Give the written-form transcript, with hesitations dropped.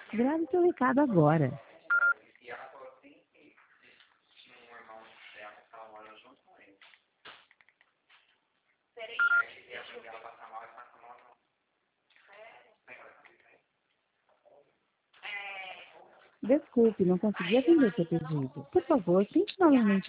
Grave seu recado agora. E ela falou assim que tinha um irmão dela que estava morando junto com ele. Peraí. Aí a mãe dela passa mal e passa mal não. Desculpe, não consegui atender seu pedido. Por favor, tente novamente.